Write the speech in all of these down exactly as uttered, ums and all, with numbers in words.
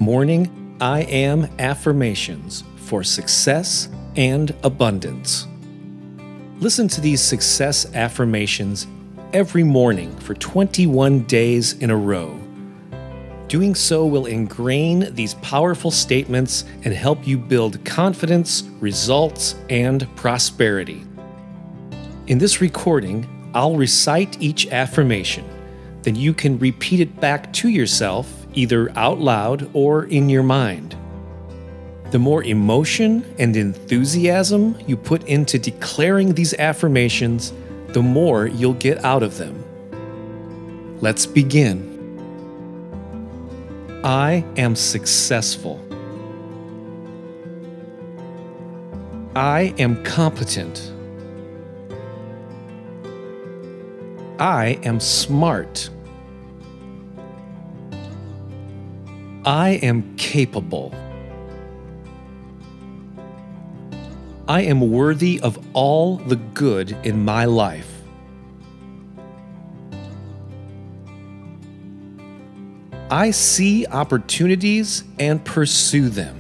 Morning I Am Affirmations for Success and Abundance. Listen to these success affirmations every morning for twenty-one days in a row. Doing so will ingrain these powerful statements and help you build confidence, results, and prosperity. In this recording, I'll recite each affirmation. Then you can repeat it back to yourself, either out loud or in your mind. The more emotion and enthusiasm you put into declaring these affirmations, the more you'll get out of them. Let's begin. I am successful. I am competent. I am smart. I am capable. I am worthy of all the good in my life. I see opportunities and pursue them.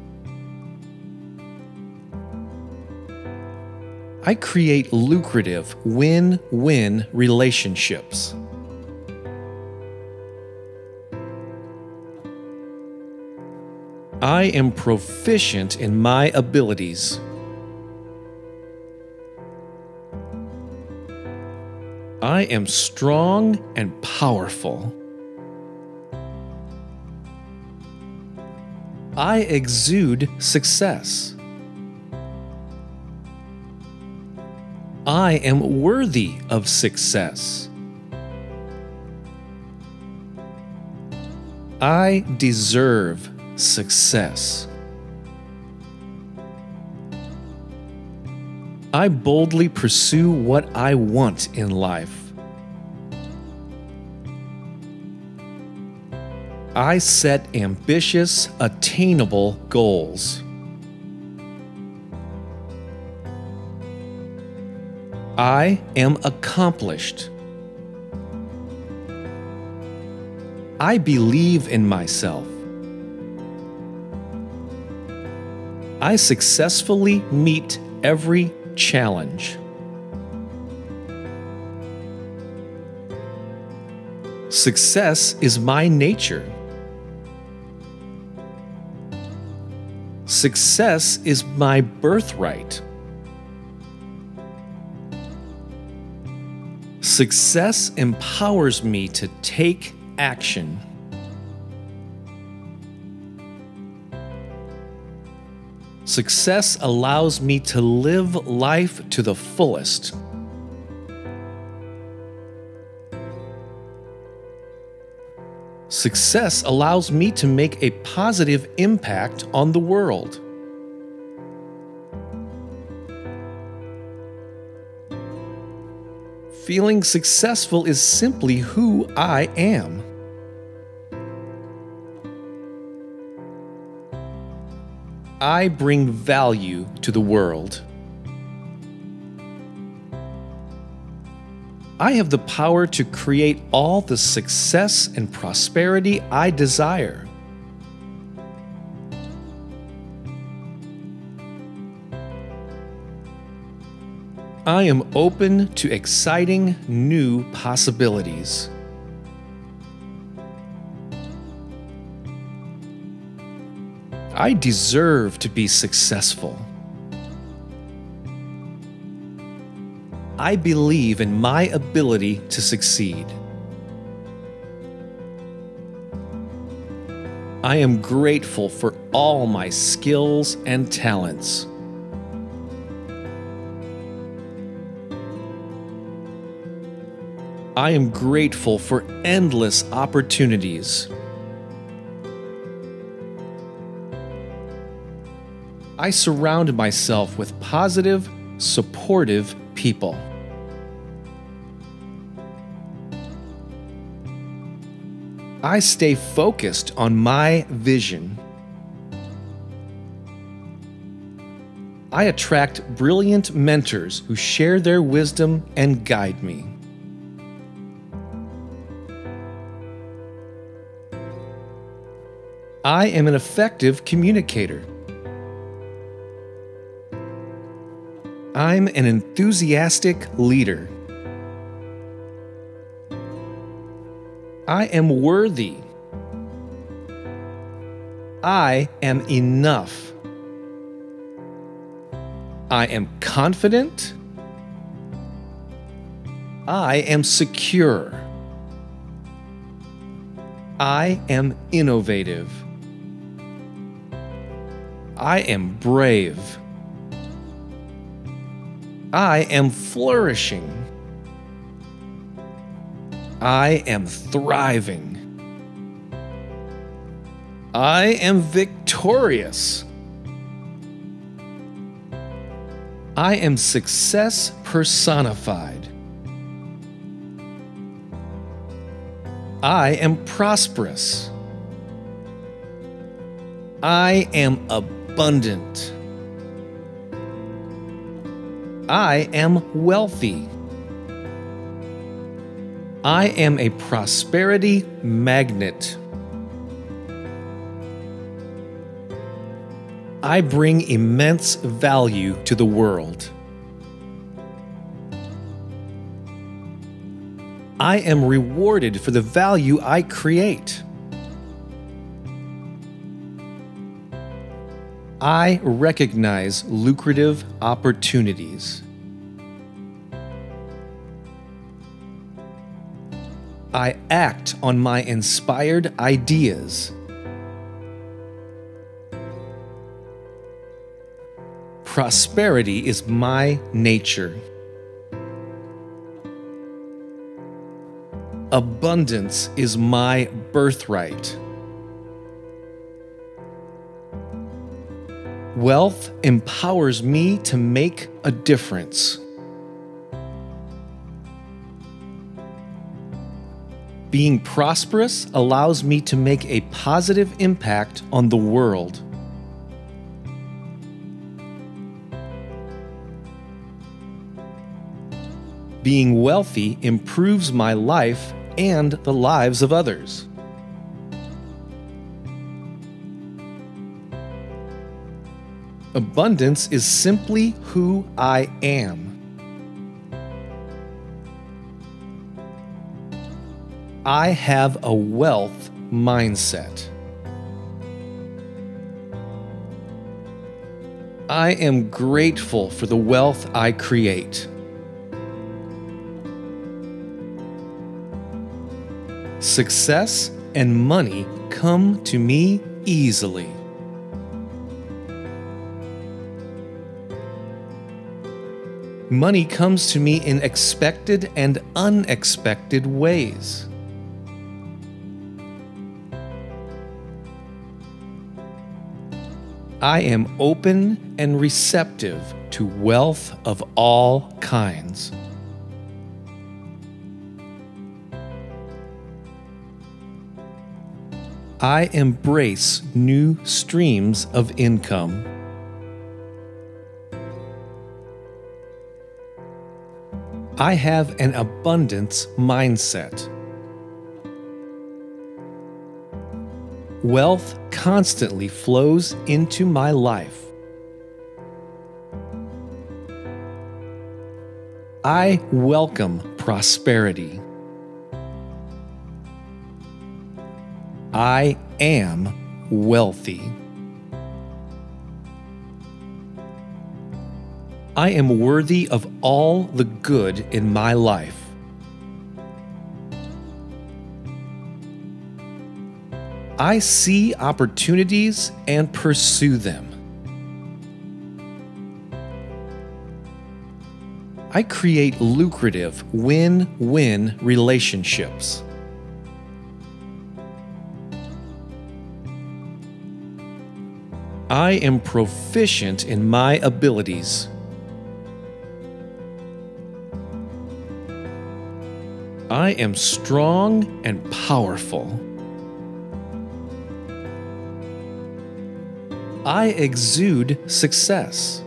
I create lucrative win-win relationships. I am proficient in my abilities. I am strong and powerful. I exude success. I am worthy of success. I deserve success. I boldly pursue what I want in life. I set ambitious, attainable goals. I am accomplished. I believe in myself. I successfully meet every challenge. Success is my nature. Success is my birthright. Success empowers me to take action. Success allows me to live life to the fullest. Success allows me to make a positive impact on the world. Feeling successful is simply who I am. I bring value to the world. I have the power to create all the success and prosperity I desire. I am open to exciting new possibilities. I deserve to be successful. I believe in my ability to succeed. I am grateful for all my skills and talents. I am grateful for endless opportunities. I surround myself with positive, supportive people. I stay focused on my vision. I attract brilliant mentors who share their wisdom and guide me. I am an effective communicator. I'm an enthusiastic leader. I am worthy. I am enough. I am confident. I am secure. I am innovative. I am brave. I am flourishing. I am thriving. I am victorious. I am success personified. I am prosperous. I am abundant. I am wealthy. I am a prosperity magnet. I bring immense value to the world. I am rewarded for the value I create. I recognize lucrative opportunities. I act on my inspired ideas. Prosperity is my nature. Abundance is my birthright. Wealth empowers me to make a difference. Being prosperous allows me to make a positive impact on the world. Being wealthy improves my life and the lives of others. Abundance is simply who I am. I have a wealth mindset. I am grateful for the wealth I create. Success and money come to me easily. Money comes to me in expected and unexpected ways. I am open and receptive to wealth of all kinds. I embrace new streams of income. I have an abundance mindset. Wealth constantly flows into my life. I welcome prosperity. I am wealthy. I am worthy of all the good in my life. I see opportunities and pursue them. I create lucrative win-win relationships. I am proficient in my abilities. I am strong and powerful. I exude success.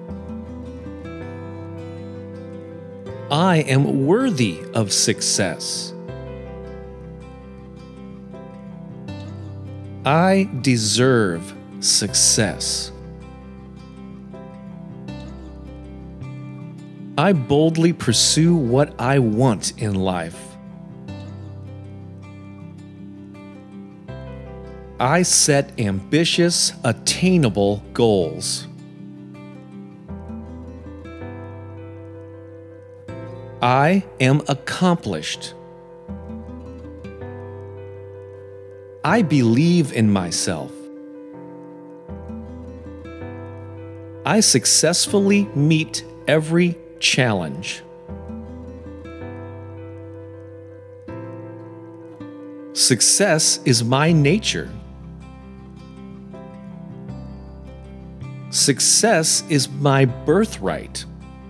I am worthy of success. I deserve success. I boldly pursue what I want in life. I set ambitious, attainable goals. I am accomplished. I believe in myself. I successfully meet every challenge. Success is my nature. Success is my birthright.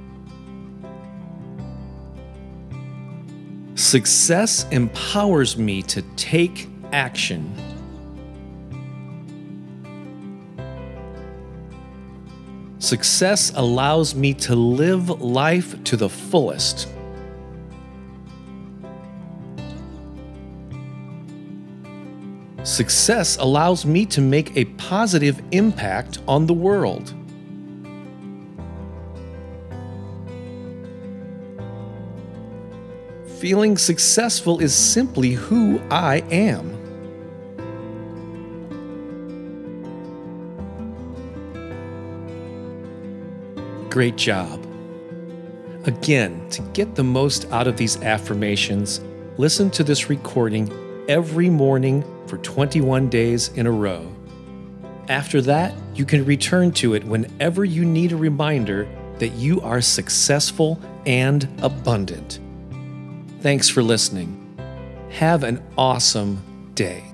Success empowers me to take action. Success allows me to live life to the fullest. Success allows me to make a positive impact on the world. Feeling successful is simply who I am. Great job. Again, to get the most out of these affirmations, listen to this recording every morning for twenty-one days in a row. After that, you can return to it whenever you need a reminder that you are successful and abundant. Thanks for listening. Have an awesome day.